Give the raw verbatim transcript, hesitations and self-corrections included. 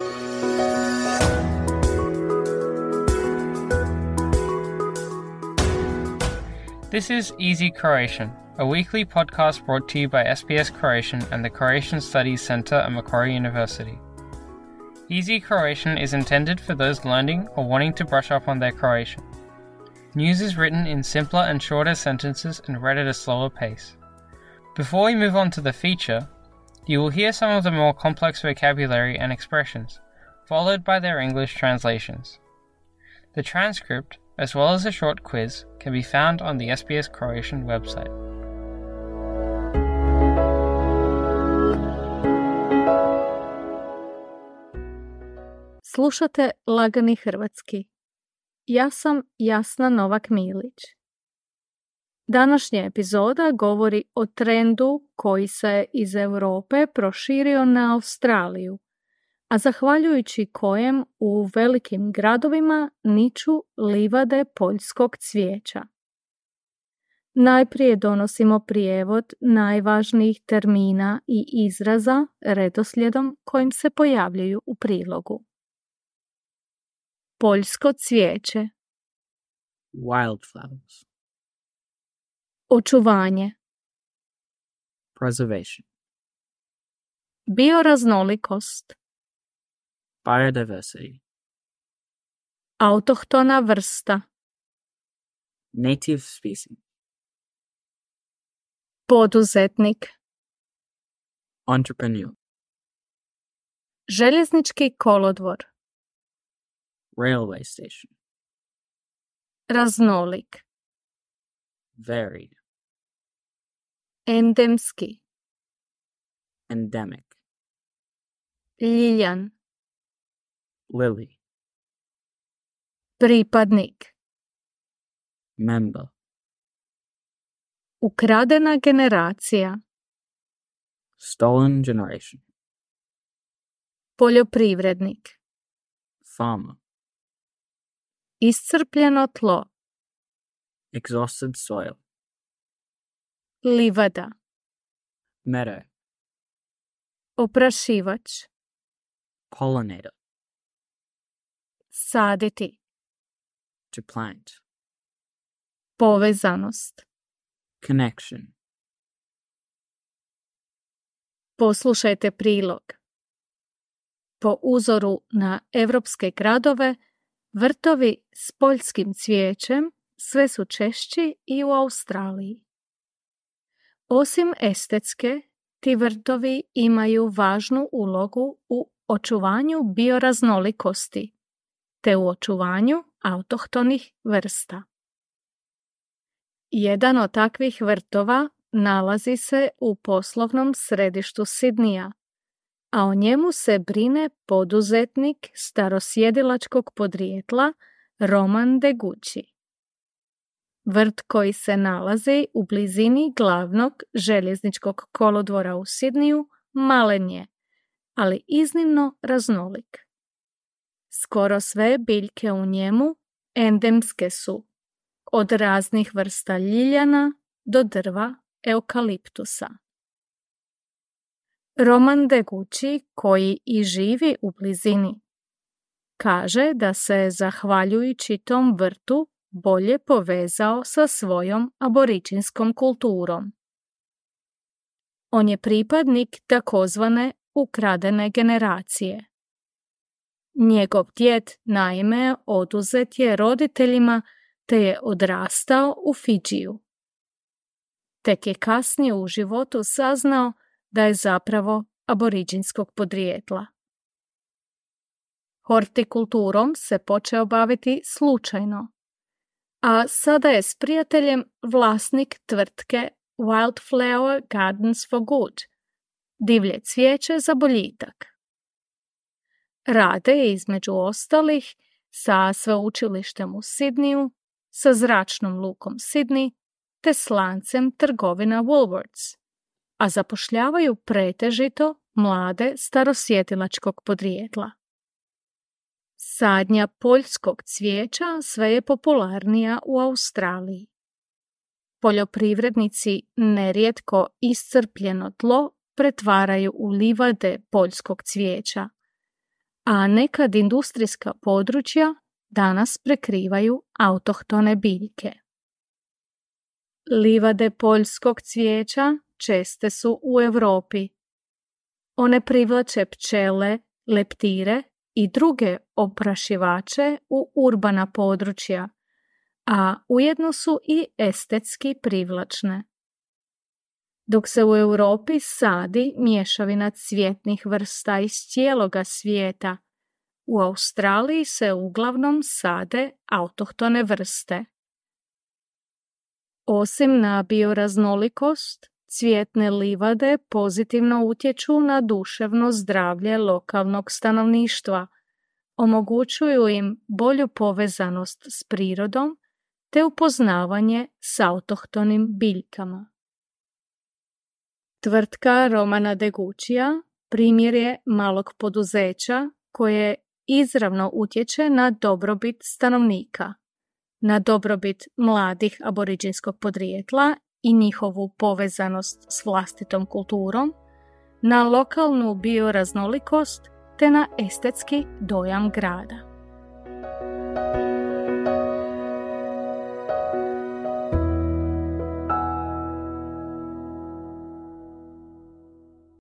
This is Easy Croatian, a weekly podcast brought to you by S B S Croatian and the Croatian Studies Centre at Macquarie University. Easy Croatian is intended for those learning or wanting to brush up on their Croatian. News is written in simpler and shorter sentences and read at a slower pace. Before we move on to the feature, you will hear some of the more complex vocabulary and expressions, followed by their English translations. The transcript, as well as a short quiz, can be found on the S B S Croatian website. Slušate Lagani hrvatski. Ja sam Jasna Novak-Milić. Današnja epizoda govori o trendu koji se iz Europe proširio na Australiju, a zahvaljujući kojem u velikim gradovima niču livade poljskog cvijeća. Najprije donosimo prijevod najvažnijih termina i izraza redoslijedom kojim se pojavljuju u prilogu. Poljsko cvijeće. Wildflowers. Očuvanje. Preservation. Bioraznolikost. Biodiversity. Autohtona vrsta. Native species. Poduzetnik. Entrepreneur. Željeznički kolodvor. Railway station. Raznolik. Varied. Endemski. Endemic. Ljiljan. Lily. Pripadnik. Member. Ukradena generacija. Stolen generation. Poljoprivrednik. Farmer. Iscrpljeno tlo. Exhausted soil. Livada. Meadow. Oprašivač. Pollinator. Saditi. To plant. Povezanost. Connection. Poslušajte prilog. Po uzoru na evropske gradove, vrtovi s poljskim cvijećem sve su češći i u Australiji. Osim estetske, ti vrtovi imaju važnu ulogu u očuvanju bioraznolikosti, te u očuvanju autohtonih vrsta. Jedan od takvih vrtova nalazi se u poslovnom središtu Sidnija, a o njemu se brine poduzetnik starosjedilačkog podrijetla Roman Degući. Vrt koji se nalazi u blizini glavnog željezničkog kolodvora u Sidniju malen je, ali iznimno raznolik. Skoro sve biljke u njemu endemske su, od raznih vrsta ljiljana do drva eukaliptusa. Roman Degući, koji i živi u blizini, kaže da se zahvaljujući tom vrtu bolje povezao sa svojom aboričinskom kulturom. On je pripadnik takozvane ukradene generacije. Njegov djed, naime, oduzet je roditeljima te je odrastao u Fidžiju. Tek je kasnije u životu saznao da je zapravo aboriđinskog podrijetla. Hortikulturom se počeo baviti slučajno, a sada je s prijateljem vlasnik tvrtke Wildflower Gardens for Good, divlje cvijeće za boljitak. Rade između ostalih sa sveučilištem u Sidniju, sa zračnom lukom Sydney te s lancem trgovina Woolworths, a zapošljavaju pretežito mlade starosjedilačkog podrijetla. Sadnja poljskog cvijeća sve je popularnija u Australiji. Poljoprivrednici nerijetko iscrpljeno tlo pretvaraju u livade poljskog cvijeća, a nekad industrijska područja danas prekrivaju autohtone biljke. Livade poljskog cvijeća česte su u Europi. One privlače pčele, leptire i druge oprašivače u urbana područja, a ujedno su i estetski privlačne. Dok se u Europi sadi mješavina cvjetnih vrsta iz cijeloga svijeta, u Australiji se uglavnom sade autohtone vrste. Osim na bioraznolikost, cvjetne livade pozitivno utječu na duševno zdravlje lokalnog stanovništva, omogućuju im bolju povezanost s prirodom te upoznavanje s autohtonim biljkama. Tvrtka Romana Deguccija primjer je malog poduzeća koje izravno utječe na dobrobit stanovnika, na dobrobit mladih aboriđinskog podrijetla i njihovu povezanost s vlastitom kulturom, na lokalnu bioraznolikost te na estetski dojam grada.